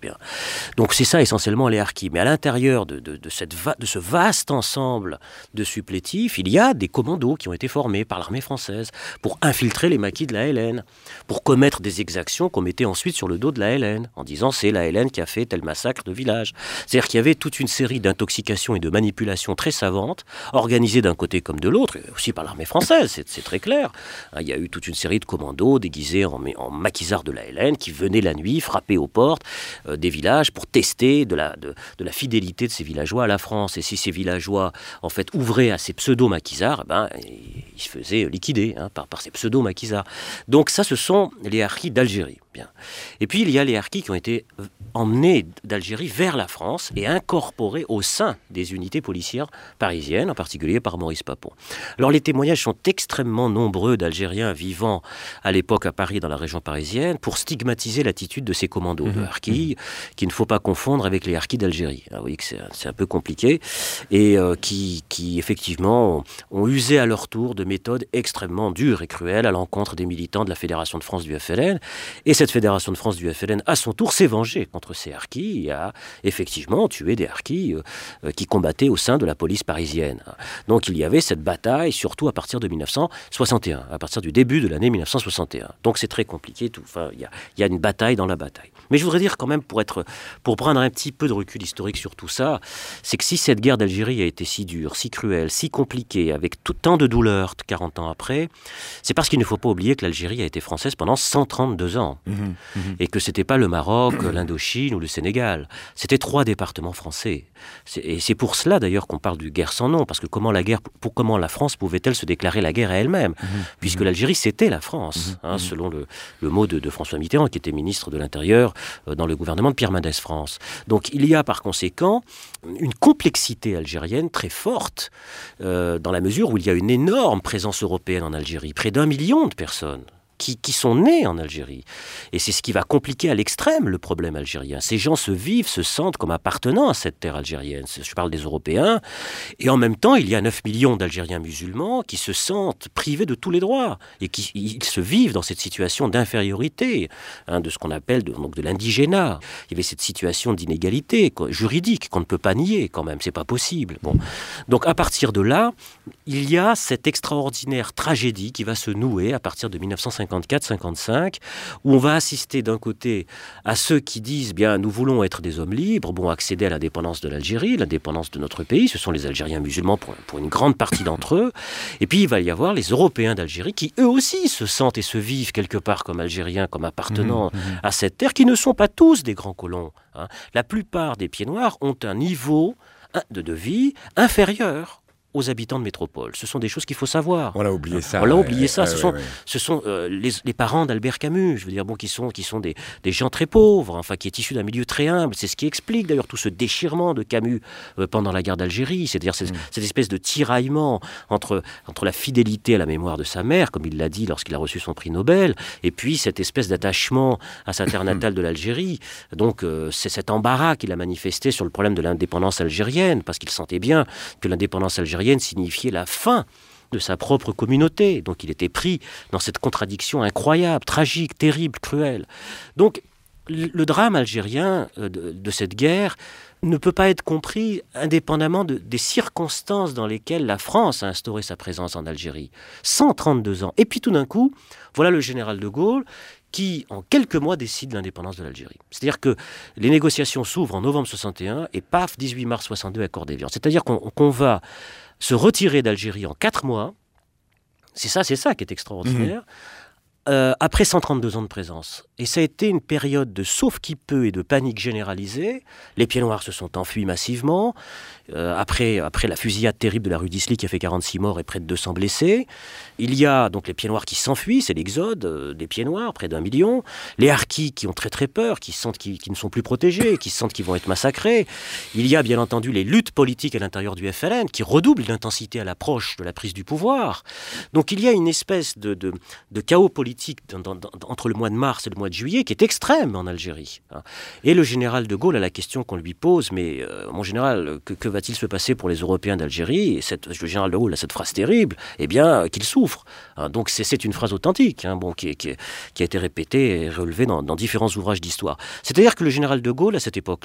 Bien. Donc c'est ça essentiellement les harkis. Mais à l'intérieur de ce vaste ensemble de supplétifs, il y a des commandos qui ont été formés par l'armée française pour infiltrer les maquis de la LN, pour commettre des exactions qu'on mettait ensuite sur le dos de la LN, en disant c'est la LN qui a fait tel massacre de village. C'est-à-dire qu'il y avait toute une série d'intoxications et de manipulations très savantes, organisées d'un côté comme de l'autre, aussi par l'armée française, c'est très clair. Il y a eu toute une série de commandos déguisés en maquisards de la LN qui venaient la nuit frapper aux portes des villages pour tester de la fidélité de ces villageois à la France. Et si ces villageois, en fait, ouvraient à ces pseudo-maquisards, ils se faisaient liquider par ces pseudo-maquisards. Donc ça, ce sont les harkis d'Algérie. Bien. Et puis, il y a les harkis qui ont été emmenés d'Algérie vers la France et incorporés au sein des unités policières parisiennes, en particulier par Maurice Papon. Alors, les témoignages sont extrêmement nombreux d'Algériens vivant à l'époque à Paris, dans la région parisienne, pour stigmatiser l'attitude de ces commandos de harkis, qu'il ne faut pas confondre avec les harkis d'Algérie. Alors, vous voyez que c'est un peu compliqué, et qui effectivement, ont usé à leur tour de méthodes extrêmement dures et cruelles à l'encontre des militants de la Fédération de France du FLN. Et cette Fédération de France du FLN, à son tour, s'est vengée contre ces harkis et a effectivement tué des harkis qui combattaient au sein de la police parisienne. Donc il y avait cette bataille, surtout à partir de 1961, à partir du début de l'année 1961. Donc c'est très compliqué, tout. Enfin, il y a une bataille dans la bataille. Mais je voudrais dire quand même, pour prendre un petit peu de recul historique sur tout ça, c'est que si cette guerre d'Algérie a été si dure, si cruelle, si compliquée, avec tant de douleurs 40 ans après, c'est parce qu'il ne faut pas oublier que l'Algérie a été française pendant 132 ans. Et que c'était pas le Maroc, l'Indochine ou le Sénégal. C'était 3 départements français. Et c'est pour cela d'ailleurs qu'on parle de guerre sans nom, parce que comment la France pouvait-elle se déclarer la guerre à elle-même, puisque l'Algérie c'était la France, selon le mot de François Mitterrand, qui était ministre de l'Intérieur dans le gouvernement de Pierre Mendès France. Donc il y a par conséquent une complexité algérienne très forte, dans la mesure où il y a une énorme présence européenne en Algérie, près d'1 million de personnes qui sont nés en Algérie. Et c'est ce qui va compliquer à l'extrême le problème algérien. Ces gens se sentent comme appartenant à cette terre algérienne. Je parle des Européens. Et en même temps, il y a 9 millions d'Algériens musulmans qui se sentent privés de tous les droits et ils se vivent dans cette situation d'infériorité, de ce qu'on appelle de l'indigénat. Il y avait cette situation d'inégalité juridique qu'on ne peut pas nier quand même. C'est pas possible. Bon. Donc à partir de là, il y a cette extraordinaire tragédie qui va se nouer à partir de 1954-55, où on va assister d'un côté à ceux qui disent bien nous voulons être des hommes libres, accéder à l'indépendance de l'Algérie, l'indépendance de notre pays, ce sont les Algériens musulmans pour une grande partie d'entre eux, et puis il va y avoir les Européens d'Algérie qui eux aussi se sentent et se vivent quelque part comme Algériens, comme appartenant à cette terre, qui ne sont pas tous des grands colons. La plupart des pieds noirs ont un niveau de vie inférieur aux habitants de métropole. Ce sont des choses qu'il faut savoir. On l'a oublié ça. On l'a oublié ça. Ce sont les parents d'Albert Camus, je veux dire, qui sont des gens très pauvres, qui est issu d'un milieu très humble. C'est ce qui explique d'ailleurs tout ce déchirement de Camus pendant la guerre d'Algérie. C'est-à-dire cette espèce de tiraillement entre la fidélité à la mémoire de sa mère, comme il l'a dit lorsqu'il a reçu son prix Nobel, et puis cette espèce d'attachement à sa terre natale de l'Algérie. Donc c'est cet embarras qu'il a manifesté sur le problème de l'indépendance algérienne, parce qu'il sentait bien que l'indépendance algérienne signifiait la fin de sa propre communauté. Donc il était pris dans cette contradiction incroyable, tragique, terrible, cruelle. Donc le drame algérien de cette guerre ne peut pas être compris indépendamment des circonstances dans lesquelles la France a instauré sa présence en Algérie. 132 ans. Et puis tout d'un coup, voilà le général de Gaulle qui, en quelques mois, décide l'indépendance de l'Algérie. C'est-à-dire que les négociations s'ouvrent en novembre 61 et paf, 18 mars 62, accord d'Évian. C'est-à-dire qu'on va se retirer d'Algérie en 4 mois. C'est ça qui est extraordinaire. Après 132 ans de présence. Et ça a été une période de sauve-qui-peut et de panique généralisée. Les pieds noirs se sont enfuis massivement. Après la fusillade terrible de la rue d'Isly qui a fait 46 morts et près de 200 blessés. Il y a donc les pieds noirs qui s'enfuient, c'est l'exode des pieds noirs, près d'1 million. Les harkis qui ont très très peur, qui sentent qu'ils ne sont plus protégés, qui sentent qu'ils vont être massacrés. Il y a bien entendu les luttes politiques à l'intérieur du FLN qui redoublent d'intensité à l'approche de la prise du pouvoir. Donc il y a une espèce de chaos politique politique entre le mois de mars et le mois de juillet qui est extrême en Algérie. Et le général de Gaulle a la question qu'on lui pose, mais mon général, que va-t-il se passer pour les Européens d'Algérie? Et le général de Gaulle a cette phrase terrible, eh bien, qu'il souffre. Donc c'est une phrase authentique, qui a été répétée et relevée dans différents ouvrages d'histoire. C'est-à-dire que le général de Gaulle, à cette époque